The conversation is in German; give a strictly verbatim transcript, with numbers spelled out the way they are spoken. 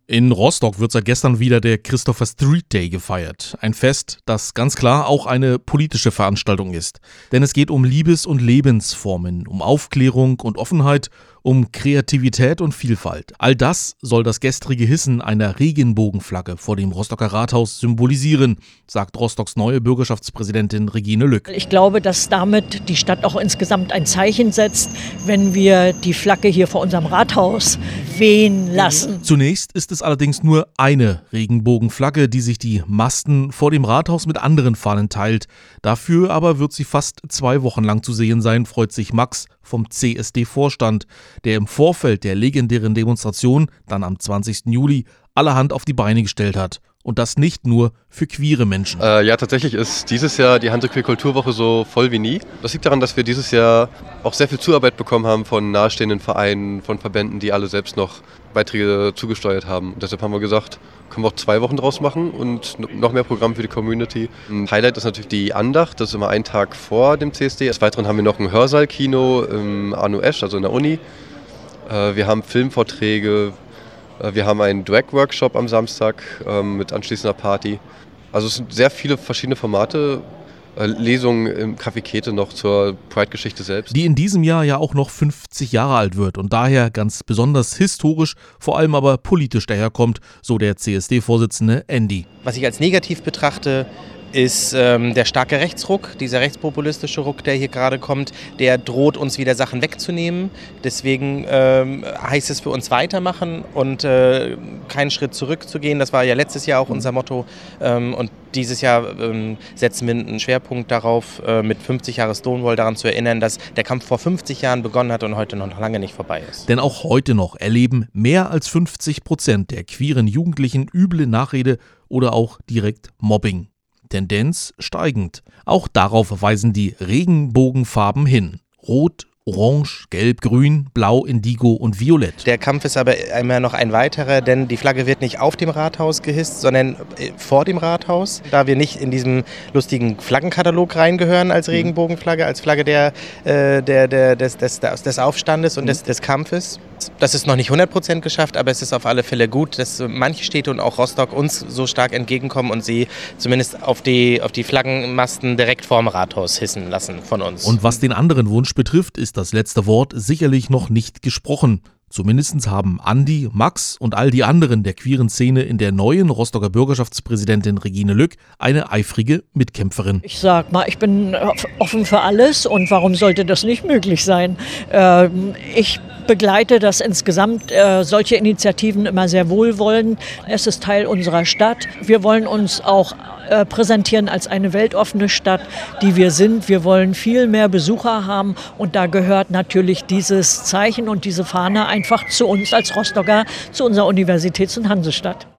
In Rostock wird seit gestern wieder der Christopher Street Day gefeiert. Ein Fest, das ganz klar auch eine politische Veranstaltung ist. Denn es geht um Liebes- und Lebensformen, um Aufklärung und Offenheit, um Kreativität und Vielfalt. All das soll das gestrige Hissen einer Regenbogenflagge vor dem Rostocker Rathaus symbolisieren, sagt Rostocks neue Bürgerschaftspräsidentin Regine Lück. Ich glaube, dass damit die Stadt auch insgesamt ein Zeichen setzt, wenn wir die Flagge hier vor unserem Rathaus wehen lassen. Zunächst ist es allerdings nur eine Regenbogenflagge, die sich die Masten vor dem Rathaus mit anderen Fahnen teilt. Dafür aber wird sie fast zwei Wochen lang zu sehen sein, freut sich Max vom C S D-Vorstand, der im Vorfeld der legendären Demonstration, dann am zwanzigsten Juli, allerhand auf die Beine gestellt hat. Und das nicht nur für queere Menschen. Äh, ja, tatsächlich ist dieses Jahr die Hanse Queer Kulturwoche so voll wie nie. Das liegt daran, dass wir dieses Jahr auch sehr viel Zuarbeit bekommen haben von nahestehenden Vereinen, von Verbänden, die alle selbst noch Beiträge zugesteuert haben. Und deshalb haben wir gesagt, können wir auch zwei Wochen draus machen und noch mehr Programm für die Community. Ein Highlight ist natürlich die Andacht, das ist immer einen Tag vor dem C S D. Des Weiteren haben wir noch ein Hörsaal-Kino im Arno Esch, also in der Uni. Äh, wir haben Filmvorträge. Wir haben einen Drag-Workshop am Samstag ähm, mit anschließender Party. Also es sind sehr viele verschiedene Formate, äh, Lesungen im Café Käthe noch zur Pride-Geschichte selbst. Die in diesem Jahr ja auch noch fünfzig Jahre alt wird und daher ganz besonders historisch, vor allem aber politisch daherkommt, so der C S D-Vorsitzende Andy. Was ich als negativ betrachte, ist ähm, der starke Rechtsruck, dieser rechtspopulistische Ruck, der hier gerade kommt, der droht uns wieder Sachen wegzunehmen. Deswegen ähm, heißt es für uns weitermachen und äh, keinen Schritt zurückzugehen. Das war ja letztes Jahr auch unser Motto ähm, und dieses Jahr ähm, setzen wir einen Schwerpunkt darauf, äh, mit fünfzig Jahre Stonewall daran zu erinnern, dass der Kampf vor fünfzig Jahren begonnen hat und heute noch lange nicht vorbei ist. Denn auch heute noch erleben mehr als fünfzig Prozent der queeren Jugendlichen üble Nachrede oder auch direkt Mobbing. Tendenz steigend. Auch darauf weisen die Regenbogenfarben hin. Rot, Orange, Gelb, Grün, Blau, Indigo und Violett. Der Kampf ist aber immer noch ein weiterer, denn die Flagge wird nicht auf dem Rathaus gehisst, sondern vor dem Rathaus. Da wir nicht in diesem lustigen Flaggenkatalog reingehören als Regenbogenflagge, als Flagge der, äh, der, der, des, des, des Aufstandes und des, des Kampfes. Das ist noch nicht hundert Prozent geschafft, aber es ist auf alle Fälle gut, dass manche Städte und auch Rostock uns so stark entgegenkommen und sie zumindest auf die, auf die Flaggenmasten direkt vorm Rathaus hissen lassen von uns. Und was den anderen Wunsch betrifft, ist das letzte Wort sicherlich noch nicht gesprochen. Zumindest haben Andi, Max und all die anderen der queeren Szene in der neuen Rostocker Bürgerschaftspräsidentin Regine Lück eine eifrige Mitkämpferin. Ich sag mal, ich bin offen für alles und warum sollte das nicht möglich sein? Ähm, ich begleite das insgesamt, äh, solche Initiativen immer sehr wohlwollend. Es ist Teil unserer Stadt. Wir wollen uns auch äh, präsentieren als eine weltoffene Stadt, die wir sind. Wir wollen viel mehr Besucher haben und da gehört natürlich dieses Zeichen und diese Fahne einfach zu uns als Rostocker, zu unserer Universitäts- und Hansestadt.